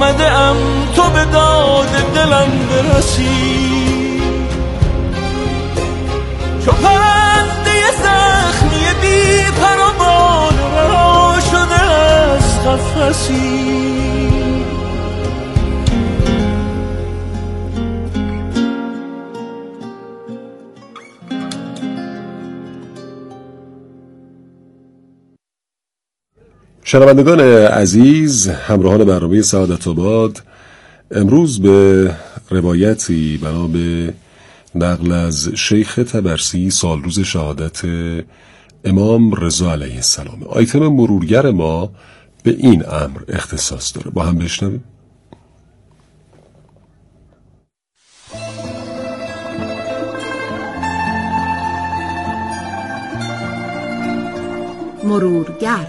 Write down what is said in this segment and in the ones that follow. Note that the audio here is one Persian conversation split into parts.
آمده ام تو به داد دلم برسی، چو پرنده زخمی بی پر و بال رها شده از قفسی. شنوندگان عزیز، همراهان برنامه سعادت آباد، امروز به روایتی بنا به نقل از شیخ طبرسی سالروز شهادت امام رضا علیه السلام. آیتم مرورگر ما به این امر اختصاص داره، با هم بشنویم. مرورگر.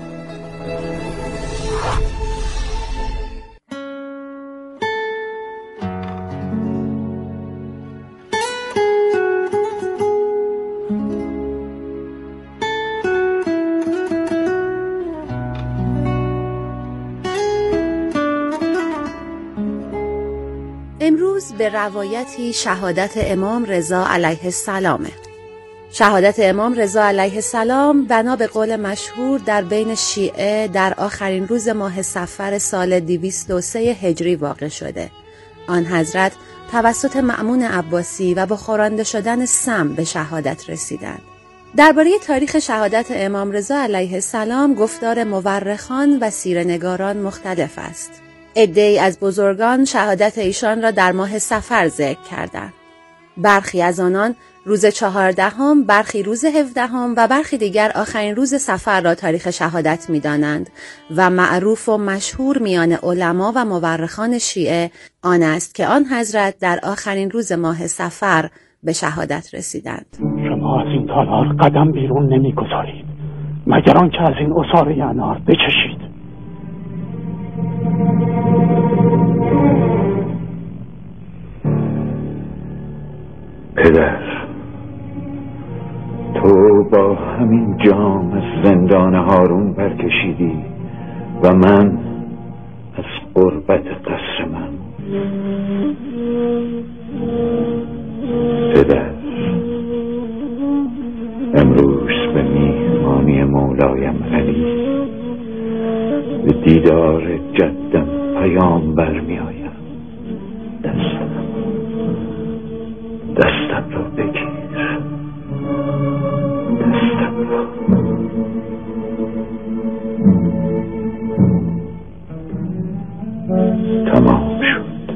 امروز به روایتی شهادت امام رضا علیه السلامه. شهادت امام رضا علیه السلام بنا به قول مشهور در بین شیعه در آخرین روز ماه صفر سال 203 هجری واقع شده. آن حضرت توسط مأمون عباسی و با خوارنده شدن سم به شهادت رسیدند. درباره تاریخ شهادت امام رضا علیه السلام گفتار مورخان و سیره‌نگاران مختلف است. عده‌ای از بزرگان شهادت ایشان را در ماه صفر ذکر کردند. برخی از آنان روز 14، برخی روز 17 و برخی دیگر آخرین روز صفر را تاریخ شهادت می‌دانند و معروف و مشهور میان علما و مورخان شیعه آن است که آن حضرت در آخرین روز ماه صفر به شهادت رسیدند. شما از این تالار قدم بیرون نمی‌گذارید مگر آنکه از این عصاره انار بچشید. پدر، تو با همین جام از زندان هارون برکشیدی و من از غربت قصر من. پدر، امروز به میهمانی مولایم علی به دیدار جدم پیامبر می آیم. دستم را بگیر، دستم را. تمام شد.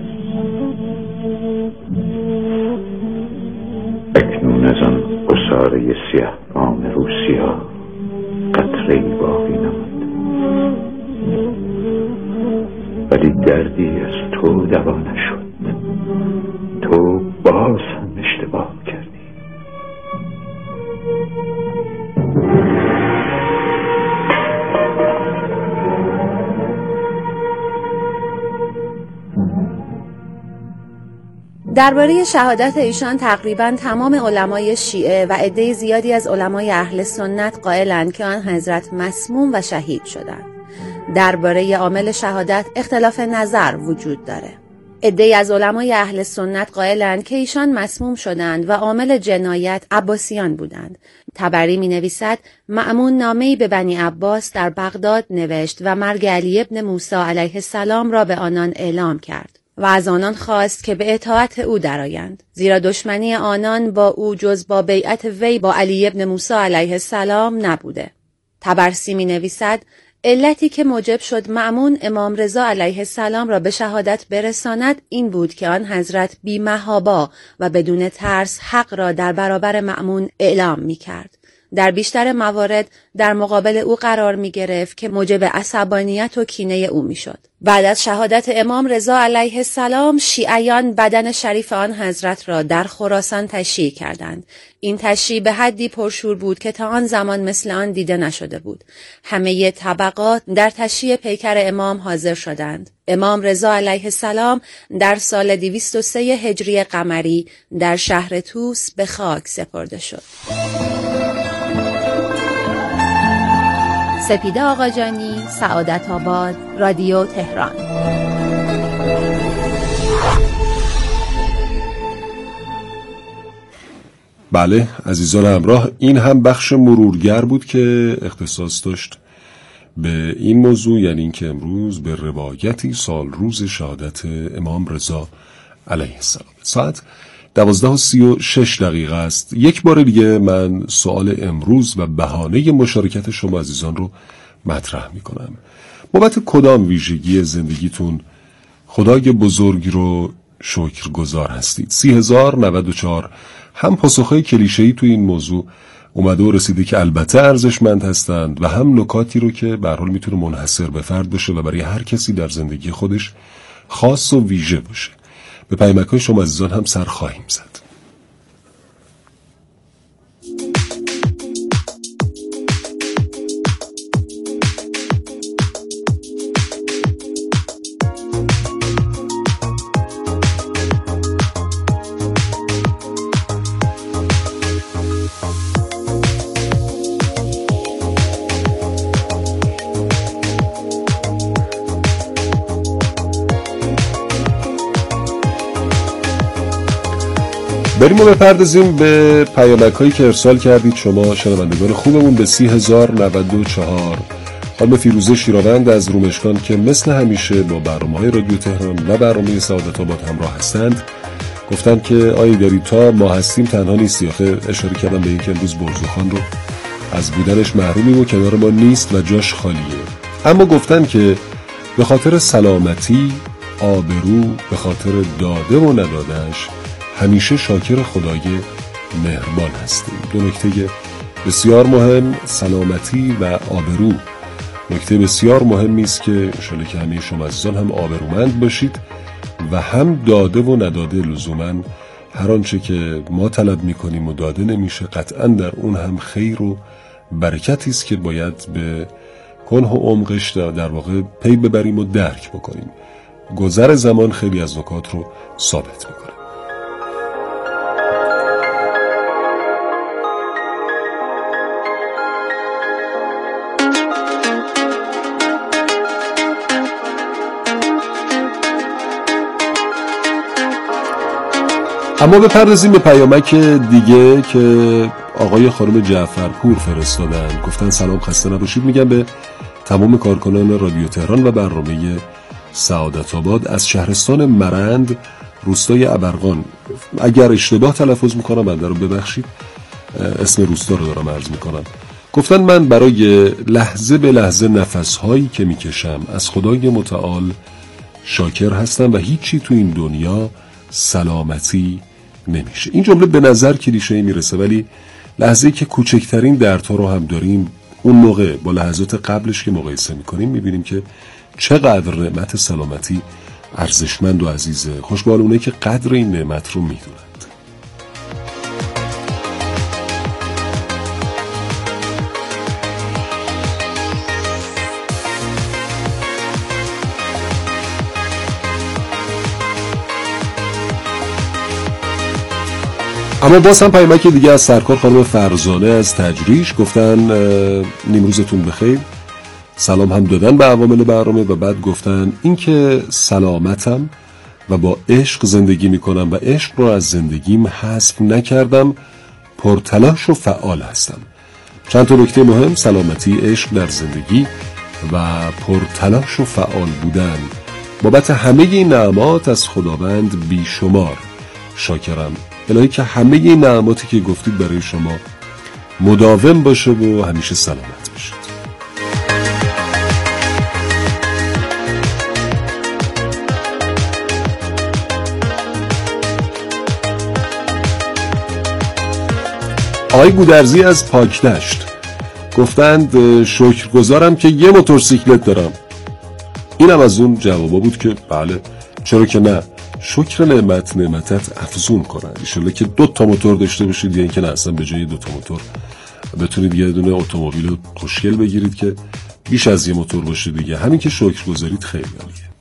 اکنون از آن عصاره سیاه فام روسیا قطره‌ای باقی نماند، ولی دردی از تو دوا نشد. تو باز هم اشتباه کردی. درباره شهادت ایشان تقریباً تمام علمای شیعه و عده زیادی از علمای اهل سنت قائلند که آن حضرت مسموم و شهید شدند. درباره عامل شهادت اختلاف نظر وجود داره. عده‌ای از علمای اهل سنت قائلند که ایشان مسموم شدند و عامل جنایت عباسیان بودند. طبری می‌نویسد مأمون نامه‌ای به بنی عباس در بغداد نوشت و مرگ علی ابن موسی علیه السلام را به آنان اعلام کرد و از آنان خواست که به اطاعت او درآیند، زیرا دشمنی آنان با او جز با بیعت وی با علی ابن موسی علیه السلام نبوده. طبرسی می‌نویسد علتی که موجب شد مأمون امام رضا علیه السلام را به شهادت برساند این بود که آن حضرت بی محابا و بدون ترس حق را در برابر مأمون اعلام می کرد. در بیشتر موارد در مقابل او قرار می گرفت که موجب عصبانیت و کینه او می شد. بعد از شهادت امام رضا علیه السلام شیعیان بدن شریف آن حضرت را در خراسان تشییع کردند. این تشییع به حدی پرشور بود که تا آن زمان مثل آن دیده نشده بود. همه طبقات در تشییع پیکر امام حاضر شدند. امام رضا علیه السلام در سال 203 هجری قمری در شهر طوس به خاک سپرده شد. سپیده آقاجانی، سعادت آباد، رادیو تهران. بله عزیزان همراه، این هم بخش مرورگر بود که اختصاص داشت به این موضوع، یعنی این که امروز به روایتی سال روز شهادت امام رضا علیه السلام. ساعت 12:36 است. یک بار دیگه من سوال امروز و بهانه مشارکت شما عزیزان رو مطرح می کنم. بابت کدام ویژگی زندگیتون خدای بزرگی رو شکرگزار هستید؟ 30,094 هم پاسخهای کلیشه‌ای تو این موضوع اومده و رسیده که البته ارزشمند هستند و هم نکاتی رو که به هر حال میتونه منحصر به فرد باشه و برای هر کسی در زندگی خودش خاص و ویژه باشه. به پیامک‌های شما عزیزان هم سر خواهیم زد. بریم و بپردازیم به پیامک‌هایی که ارسال کردید شما شنوندگان خوبمون به 30,094. خانم فیروزه شیراوند از رومشکان که مثل همیشه با برنامه‌های رادیو تهران و برنامه سعادت آباد همراه هستند گفتن که آیه داری تا ما هستیم تنها نیستی. آخه اشاره کردم به این که امروز برزوخان رو از بودنش محرومیم و کنار ما نیست و جاش خالیه، اما گفتن که به خاطر سلامتی، آبرو، به خاطر داده و ندادش همیشه شاکر خدای مهربان هستیم. دو نکته بسیار مهم، سلامتی و آبرو، نکته بسیار مهمی است که انشالله که همه شما عزیزان هم آبرومند باشید و هم داده و نداده لزوماً هر آنچه که ما طلب میکنیم و داده نمیشه قطعاً در اون هم خیر و برکتی است که باید به کنه و عمقش در واقع پی ببریم و درک بکنیم. گذر زمان خیلی از نکات رو ثابت میکنه. اما بپردازیم به پیامک دیگه که آقای خانم جعفرپور فرستادن. گفتن سلام، خسته نباشید. میگم به تمام کارکنان رادیو تهران و برنامه سعادت آباد از شهرستان مرند روستای ابرقان. اگر اشتباه تلفظ میکنم بنده رو ببخشید، اسم روستا رو دارم عرض میکنم. گفتن من برای لحظه به لحظه نفسهایی که میکشم از خدای متعال شاکر هستم و هیچی تو این دنیا سلامتی نمیشه. این جمله به نظر کلیشه‌ای میرسه، ولی لحظه‌ای که کوچکترین دردها رو هم داریم اون موقع با لحظات قبلش که مقایسه میکنیم میبینیم که چقدر نعمت سلامتی ارزشمند و عزیزه. خوشبال اونه که قدر این نعمت رو میدونند. اما باز هم پیامک دیگه از سرکار خانم فرزانه از تجریش. گفتن نیمروزتون بخیر، سلام هم دادن به عوامل برنامه و بعد گفتن این که سلامتم و با عشق زندگی میکنم و عشق رو از زندگیم حذف نکردم، پرتلاش و فعال هستم. چند تا نکته مهم: سلامتی، عشق در زندگی و پرتلاش و فعال بودن. بابت همه این نعمات از خداوند بیشمار شاکرم. الهی که همه این نعماتی که گفتید برای شما مداوم باشه و همیشه سلامت باشید. آقای گودرزی از پاکدشت گفتند شکرگزارم که یه موتورسیکلت دارم. اینم از اون جوابا بود که بله چرا که نه، شکر نعمتت افزون کنن. انشالله که 2 موتور داشته باشید، یا اینکه نه اصلا به جای 2 موتور بتونید یه دونه اتومبیل خوشگل بگیرید که بیش از یه موتور باشه دیگه. همین که شکر گذارید خیلی عالیه.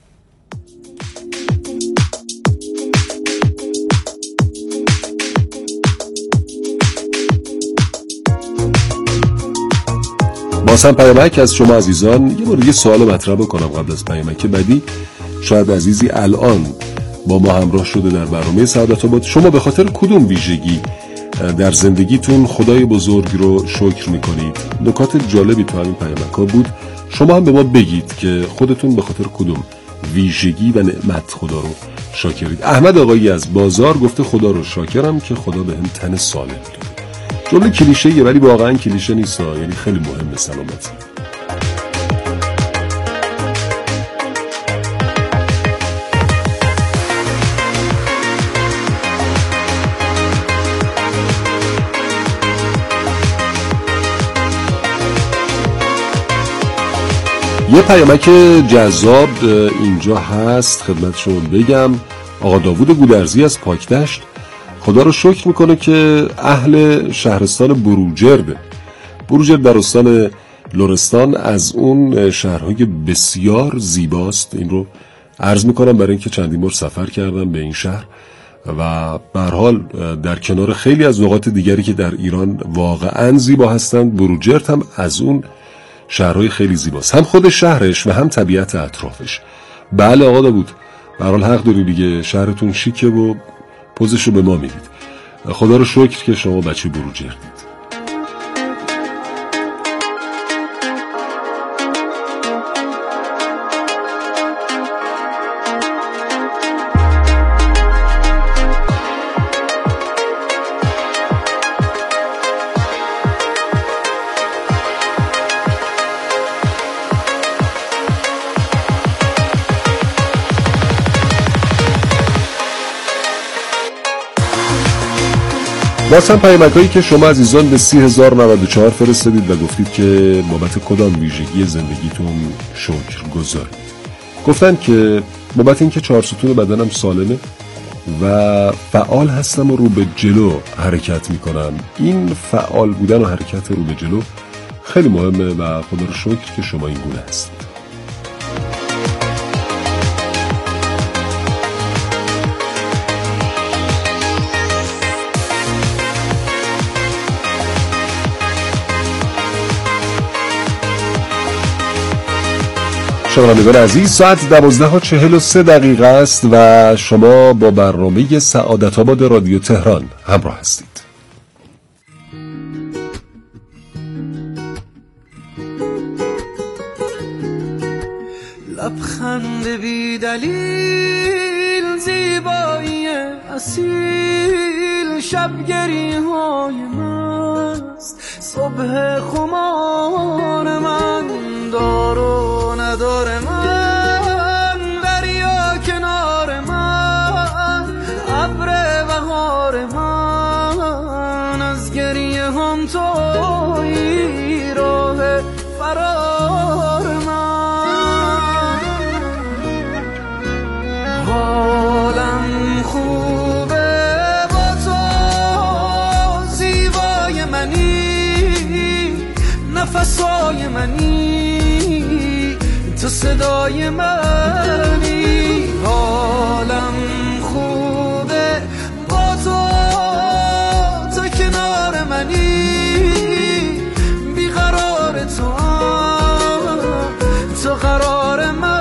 باز هم پیامک از شما عزیزان. یه بار دیگه سوال مطرح بکنم قبل از پیامک بعدی. شاید عزیزی الان با ما همراه شده در برنامه سعادت آباد. شما به خاطر کدوم ویژگی در زندگیتون خدای بزرگ رو شکر میکنید؟ نکات جالبی تو همین پیامک‌ها بود. شما هم به ما بگید که خودتون به خاطر کدوم ویژگی و نعمت خدا رو شاکرید. احمد آقایی از بازار گفته خدا رو شاکرم که خدا بهم تن سالم داده. جمله کلیشه‌ایه ولی واقعا کلیشه نیست، یعنی خیلی مهمه سلامتی. یه پیامک جذاب اینجا هست خدمت شما بگم. آقا داوود گودرزی از پاکدشت خدا رو شکر میکنه که اهل شهرستان بروجرد در استان لرستان از اون شهرهای بسیار زیباست. این رو عرض میکنم برای اینکه چندین بار سفر کردم به این شهر و به هر حال در کنار خیلی از نقاط دیگری که در ایران واقعا زیبا هستند، بروجرد هم از اون شهرهای خیلی زیباست، هم خود شهرش و هم طبیعت اطرافش. بله آقا داوود، به هر حال حق داری دیگه، شهرتون شیکه و پوزشو به ما میدید. خدا رو شکر که شما بچه بروجردید. باز هم پیامک‌هایی که شما عزیزان به 30,094 فرستادید و گفتید که بابت کدام ویژگی زندگیتون شکر گذارید. گفتن که بابت اینکه 4 ستون بدنم سالمه و فعال هستم و رو به جلو حرکت میکنم. این فعال بودن و حرکت رو به جلو خیلی مهمه و خدا رو شکر که شما این گونه هستید. شنوندگان عزیز، ساعت 12:43 است و شما با برنامه سعادت آباد رادیو تهران همراه هستید. لبخند بی دلیل، زیبایی اصیل، شبگری‌های مست، صبح خمار من، دار و ندار من، دریا کنار من، ابر بهار من، از گریه هم تویی، راه فرار من. حالم خوبه با تو، زیبای منی، نفسای منی، تو صدای منی. حالم خوبه با تو، تو کنار منی، بیقرار تو قرار منی.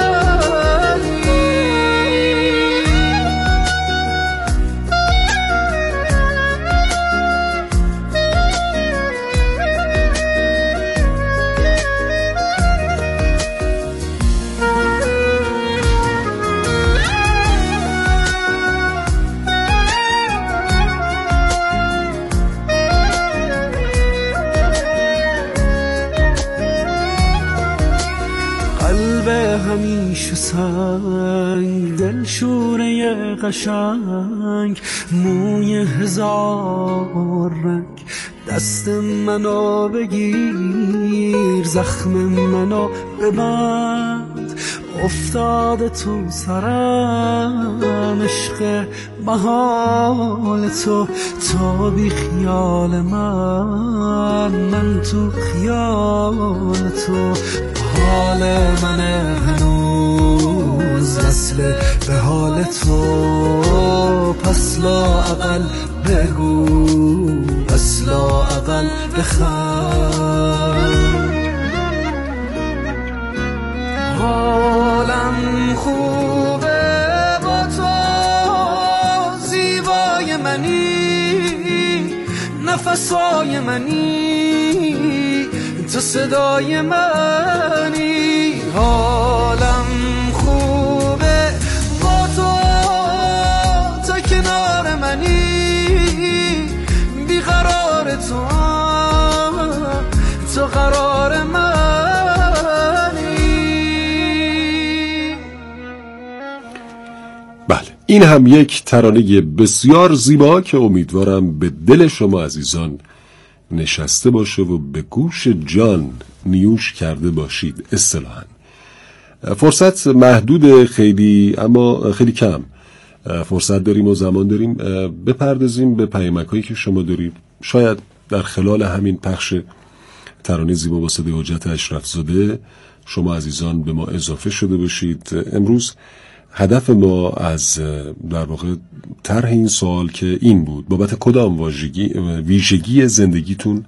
همیشه سنگ، دل شوره قشنگ، موی هزار رنگ، دست منو بگیر، زخم منو ببند، افتاده تو سرم عشق محال تو بی خیال من تو خیال تو. حال من هنوز وصل به حال تو، پس لااقل بگو، پس لااقل بخند. حالم خوبه با تو، زیبای منی، نفسای منی، تو صدای منی. حالم خوبه با تو، تا کنار منی، بیقرار تو قرار منی. بله، این هم یک ترانه بسیار زیبا که امیدوارم به دل شما عزیزان نشسته باشه و به گوش جان نیوش کرده باشید. اصطلاحاً فرصت محدود، خیلی اما خیلی کم فرصت داریم و زمان داریم. بپردازیم به پیامک‌هایی که شما دارید. شاید در خلال همین پخش ترانه زیبا با صدای حجت اشرف زاده شما عزیزان به ما اضافه شده باشید. امروز هدف ما از در واقع طرح این سوال که این بود: بابت کدام ویژگی زندگیتون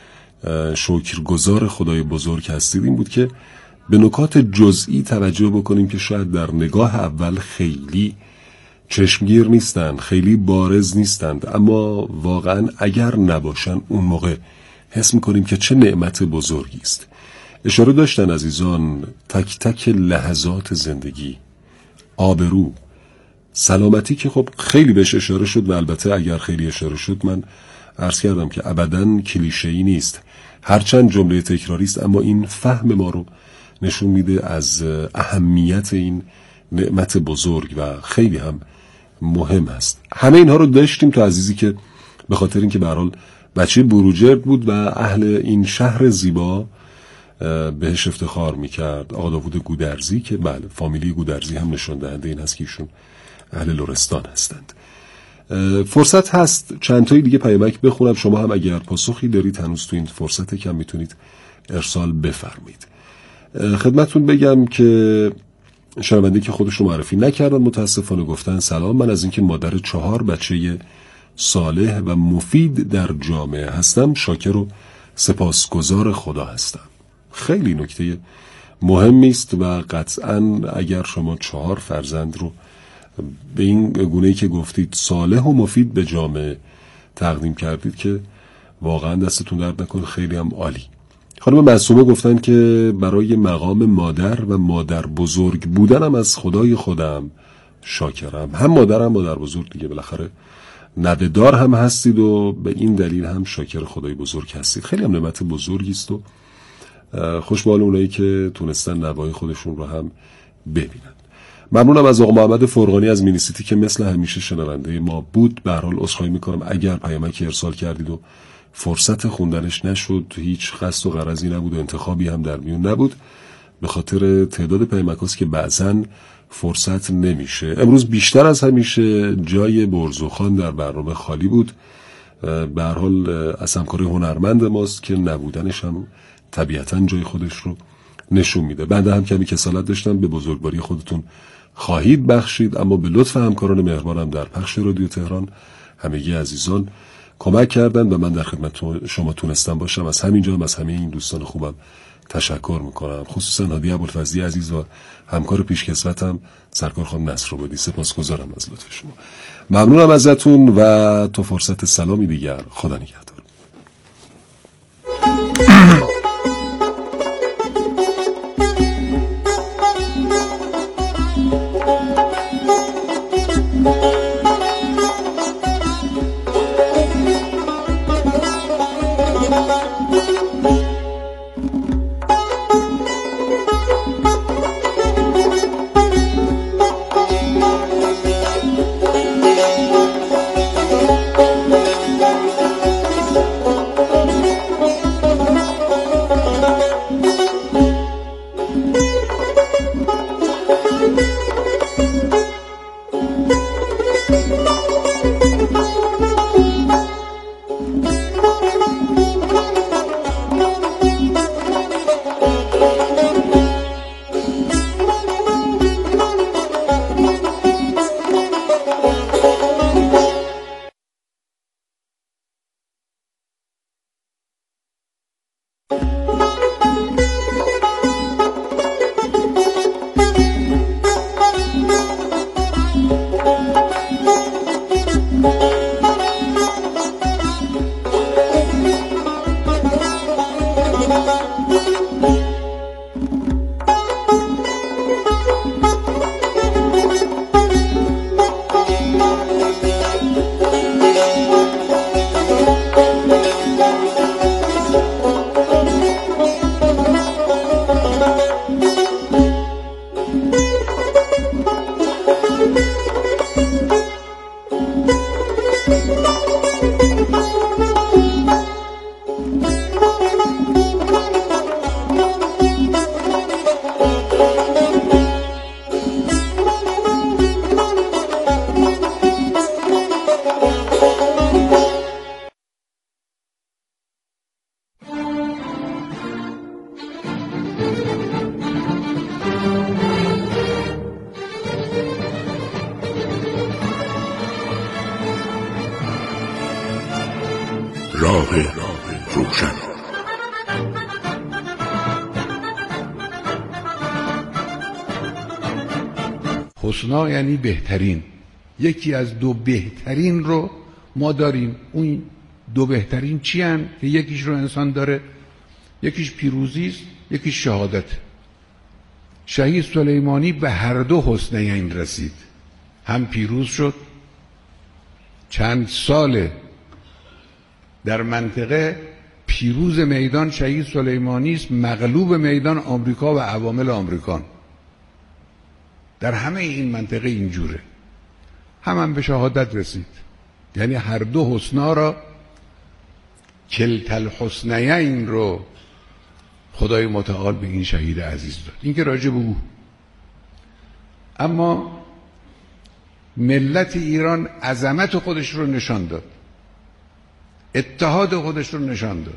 شکرگزار خدای بزرگ هستید؟ این بود که به نکات جزئی توجه بکنیم که شاید در نگاه اول خیلی چشمگیر نیستند، خیلی بارز نیستند، اما واقعا اگر نباشن اون موقع حس میکنیم که چه نعمت بزرگی است. اشاره داشتن عزیزان تک تک لحظات زندگی، آبرو، سلامتی که خب خیلی بهش اشاره شد و البته اگر خیلی اشاره شد من عرض کردم که ابداً کلیشه‌ای نیست، هرچند جمله تکراری است، اما این فهم ما رو نشون میده از اهمیت این نعمت بزرگ و خیلی هم مهم است. همه اینها رو داشتیم تو عزیزی که به خاطر اینکه به هر حال بچه بروجرد بود و اهل این شهر زیبا بهش افتخار میکرد، آقا داوود گودرزی، که بله فامیلی گودرزی هم نشون دهنده این هست که ایشون اهل لرستان هستند. فرصت هست چند تایی دیگه پیامک بخونم، شما هم اگر پاسخی دارید هنوز تو این فرصت کم میتونید ارسال بفرمایید. خدمتتون بگم که شنونده که خودش رو معرفی نکردن متاسفانه گفتن سلام، من از اینکه مادر 4 بچه صالح و مفید در جامعه هستم شاکر و سپاسگزار خدا هستم. خیلی نکته مهمی است و قطعاً اگر شما 4 فرزند رو به این گونه‌ای که گفتید صالح و مفید به جامعه تقدیم کردید که واقعاً دستتون درد نکنه، خیلی هم عالی. خانم معصومه گفتن که برای مقام مادر و مادر بزرگ بودنم از خدای خودم شاکرم. هم مادرم مادر بزرگ دیگه، بالاخره نوه‌دار هم هستید و به این دلیل هم شاکر خدای بزرگ هستید. خیلی هم نعمت بزرگی است و خوشبال اونایی که تونستن نوای خودشون رو هم ببینن. ممنونم از آقا محمد فرغانی از مینیسیتی که مثل همیشه شنونده ما بود. به هر حال عذرخواهی میکنم اگر پیامکی ارسال کردید و فرصت خوندنش نشد، هیچ قصد و غرضی نبود و انتخابی هم در میون نبود، به خاطر تعداد پیامکاست که بعضن فرصت نمیشه. امروز بیشتر از همیشه جای برزوخان در برنامه خالی بود. به هر حال از همکاری هنرمند ماست که نبودنش هم طبیعتاً جای خودش رو نشون میده. بنده هم کمی کسالت داشتم، به بزرگواری خودتون خواهید بخشید، اما به لطف همکاران مهربانم در پخش رادیو تهران همگی عزیزان کمک کردن و من در خدمت شما تونستم باشم. از همینجا از همه این دوستان خوبم تشکر میکنم، خصوصا هادی ابوالفضلی عزیز و همکار پیشکسوتم سرکار خانم نصرآبادی. سپاسگزارم از لطف شما، ممنونم ازتون و تا فرصت سلامی دیگر، خدا نگهدار. راه روشن. حسنا یعنی بهترین. یکی از دو بهترین رو ما داریم. اون دو بهترین چی هن؟ که یکیش رو انسان داره، یکیش پیروزی است، یکیش شهادت. شهید سلیمانی به هر دو حسنین رسید. هم پیروز شد، چند سال در منطقه پیروز میدان شهید سلیمانی است، مغلوب میدان آمریکا و عوامل آمریکان. در همه این منطقه اینجوره. هم به شهادت رسید. یعنی هر دو حسنا را، کلتا الحسنیین رو خدای متعال به این شهید عزیز داد. این که راجع به او. اما ملت ایران عظمت خودش رو نشان داد، اتحاد خودش رو نشان داد،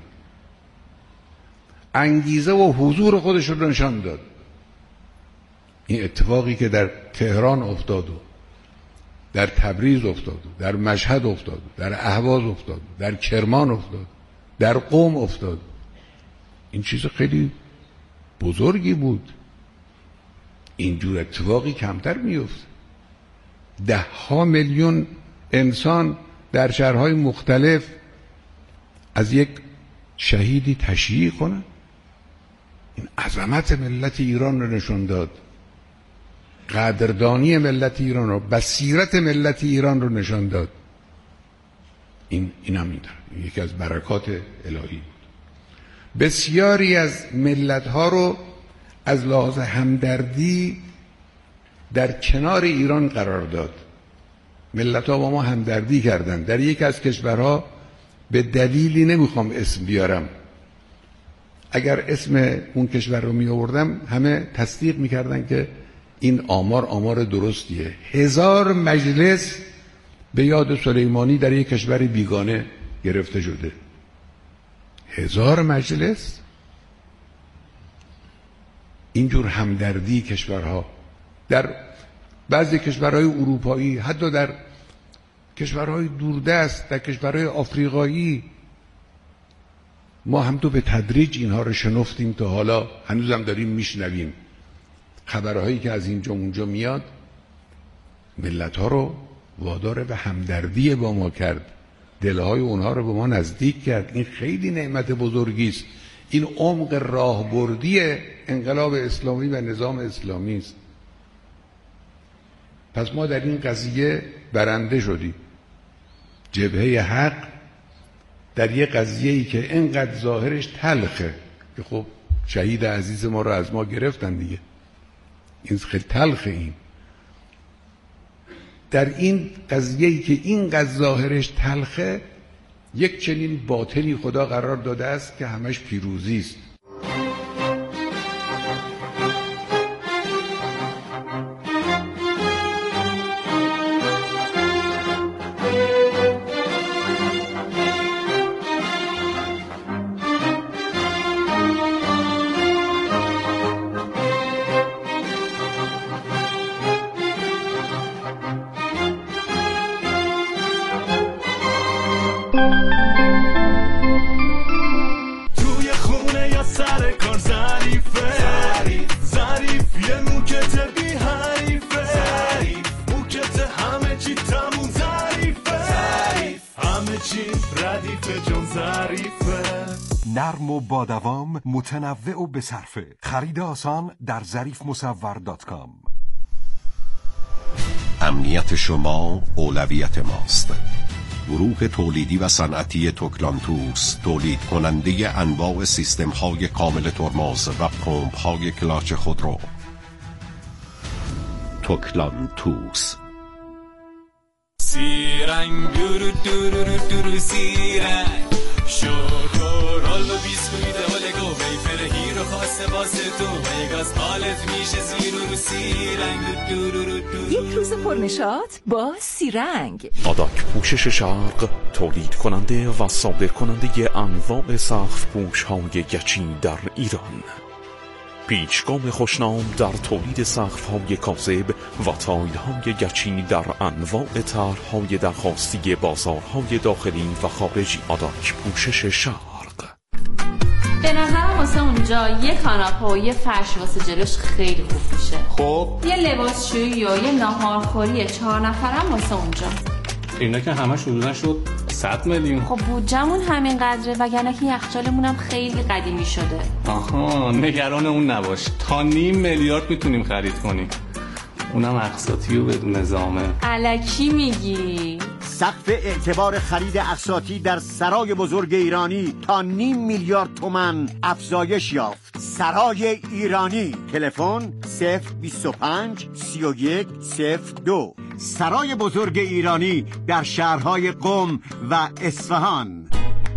انگیزه و حضور خودش رو نشان داد. این اتفاقی که در تهران افتاد و در تبریز افتاد و در مشهد افتاد و در اهواز افتاد و در کرمان افتاد، در قم افتاد، این چیز خیلی بزرگی بود. اینجور اتفاقی کمتر میفته. 10 میلیون انسان در شهرهای مختلف از یک شهیدی تشییع کنن. این عظمت ملت ایران رو نشون داد، قدردانی ملت ایران رو، بصیرت ملت ایران رو نشان داد. این هم یکی از برکات الهی بود. بسیاری از ملت‌ها رو از لحاظ همدردی در کنار ایران قرار داد. ملت‌ها با ما همدردی کردند. در یک از کشورها به دلیلی نمیخوام اسم بیارم، اگر اسم اون کشور رو می آوردم همه تصدیق میکردن که این آمار درستیه. 1000 مجلس به یاد سلیمانی در یک کشور بیگانه گرفته شده. 1000 مجلس. اینجور همدردی کشورها در بعضی کشورهای اروپایی، حتی در کشورهای دوردست، در کشورهای آفریقایی، ما هم تو به تدریج اینها رو شنفتیم تا حالا هنوزم داریم میشنویم. خبرهایی که از اینجا اونجا میاد ملت‌ها رو وادار به همدردی با ما کرد، دلهای اونها رو به ما نزدیک کرد. این خیلی نعمت بزرگی است. این عمق راهبردی انقلاب اسلامی و نظام اسلامی است. پس ما در این قضیه برنده شدیم. جبهه حق در یه قضیه‌ای که اینقدر ظاهرش تلخه، که خب شهید عزیز ما رو از ما گرفتن دیگه، این خیلی تلخه. این در این قضیه‌ای که اینقدر ظاهرش تلخه، یک چنین باطنی خدا قرار داده است که همش پیروزی است. توی خونه یا سر کار ظریف یه موکت بی حریفه، موکت همه چی تموم ظریفه، همه چی ردیفه چون ظریفه. نرم و با دوام، متنوع و بصرفه. خرید آسان در ظریفمصور.com. امنیت شما اولویت ماست. گروه تولیدی و صنعتی توکلانتوس، تولید کننده انواع سیستم های کامل ترمز و پمپ های کلاچ خودرو. توکلانتوس. سیرنگ دورو دورو دورو سیرنگ شکرال و بیسکویت ولگو ویفر هیرو خواسته واسه تو و یک از حالت میشه زیرو رو سیرنگ دورو دورو. یک روز پرنشاط با سیرنگ. آداک پوشش شرق، تولید کننده و صادر کننده انواع سقف پوش های گچی در ایران. پیچگام خوشنام در تولید سقف‌های کاذب و تایل‌های گچی در انواع طرح‌های درخواستی بازارهای داخلی و خارجی. آداک پوشش شرق. به نظرم واسه اونجا یه کاناپه و یه فرش واسه جلوش خیلی خوب میشه. خب یه لباسشویی و یه ناهارخوری 4 نفرم واسه اونجا. اینا که همش حدوداً شد 100 میلیون. خب بودجمون همین قدره وگرنه که یخچالمون هم خیلی قدیمی شده. آها نگران اون نباش، تا 5 میلیارد میتونیم خرید کنیم، اونم اقساطی و بدون زامن. الکی میگی؟ سقف اعتبار خرید اقساطی در سرای بزرگ ایرانی تا 5 میلیارد تومان افزایش یافت. سرای ایرانی، تلفن 025 31 02. سرای بزرگ ایرانی در شهرهای قم و اصفهان.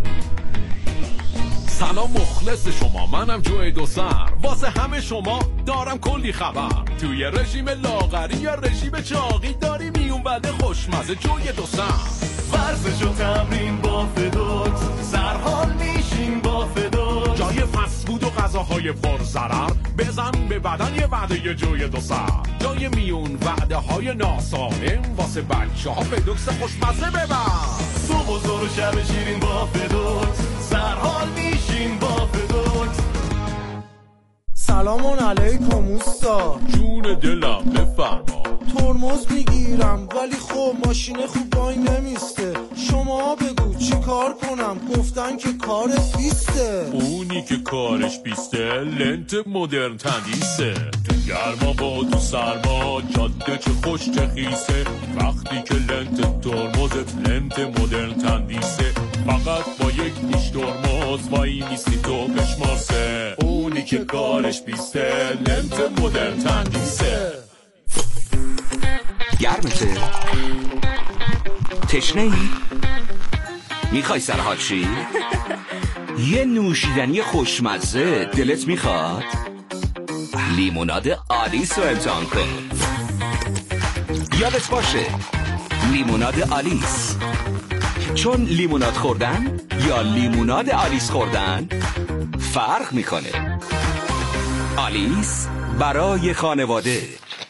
سلام مخلص شما، منم جوی دو سر، واسه همه شما دارم کلی خبر. توی رژیم لاغری یا رژیم چاقی داری میون بده خوشمزه جوی دو سر. ورزش و تمرین با فدوت، سرحال میشین با فدوت. جای فسفود و غذاهای پر ضرر، بزن به بدن یه وعده جوی دو سر. جای میون وعده های ناسالم، واسه بچه ها فدوکس خوشمزه ببر. صبح و زور و شب شیرین با فدوت، سرحال میشین با فدوت. سلامون علیکم اوستا. جون دلم بفرما. ترمز میگیرم ولی خب ماشین خوب وای نمیسته. شما بگو چی کار کنم؟ گفتن که کارت بیسته. اونی که کارش بیسته لنت مدرن تندیسه. تو گرما با تو سرما جاده چه خوش چه خیسه. وقتی که لنت ترمزت لنت مدرن تندیسه، فقط با یک نیش ترمز وای میستی تو بشمارسه. اونی که کارش بیسته لنت مدرن تندیسه. گرمته؟ تشنه ای؟ میخوای سرحال چی؟ یه نوشیدنی خوشمزه دلت میخواد؟ لیموناد آلیس رو امتحان کن. یادت باشه لیموناد آلیس، چون لیموناد خوردن یا لیموناد آلیس خوردن فرق میکنه. آلیس برای خانواده.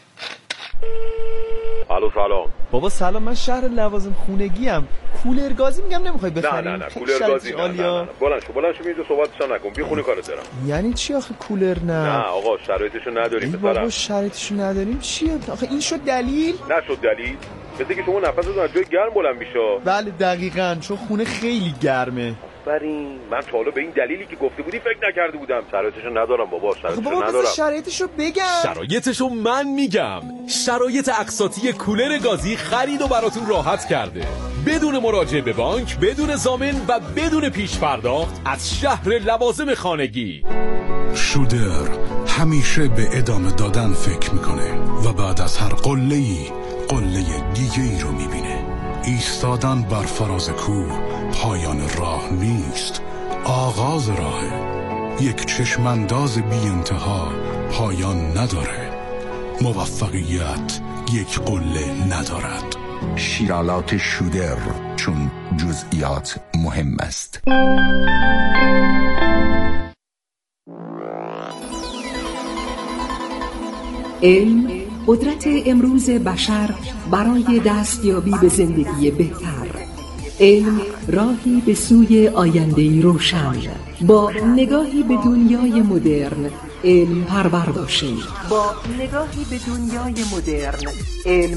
الو سلام. بابا سلام، من شهر لوازم خونگی ام. کولر گازی میگم نمیخوای بخری؟ نه کولر گازی نه. بلند شو اینجا صحبتش نکن، بی خونی کارت دارم. یعنی چی آخه کولر نه آقا شرایطشو نداریم پسرم. بابا شرایطشو نداریم چیه آخه؟ این شد دلیل؟ نشد دلیل. مثل که شما نفستون از جای گرم بلند میشه. بله دقیقاً، چون خونه خیلی گرمه. من تا حالا به این دلیلی که گفته بودی فکر نکرده بودم. شرایطشو ندارم بابا، شرایطشو ندارم. شرایطشو بگم. شرایطشو من میگم. شرایط اقساطی کولر گازی خرید و براتون راحت کرده، بدون مراجعه به بانک، بدون ضامن و بدون پیش پرداخت، از شهر لوازم خانگی. شودر همیشه به ادامه دادن فکر میکنه و بعد از هر قله‌ای قله دیگه ای رو میبینه. ایستادن بر فراز کوه پایان راه نیست، آغاز راهه. یک چشمانداز بی انتها پایان نداره. موفقیت یک قله ندارد. شیرالات شودر، چون جزئیات مهم است. علم قدرت امروز بشر برای دستیابی به زندگی بهتر. علم راهی به سوی آینده‌ای روشن. با نگاهی به دنیای مدرن علم پرور باشید. با نگاهی به دنیای مدرن علم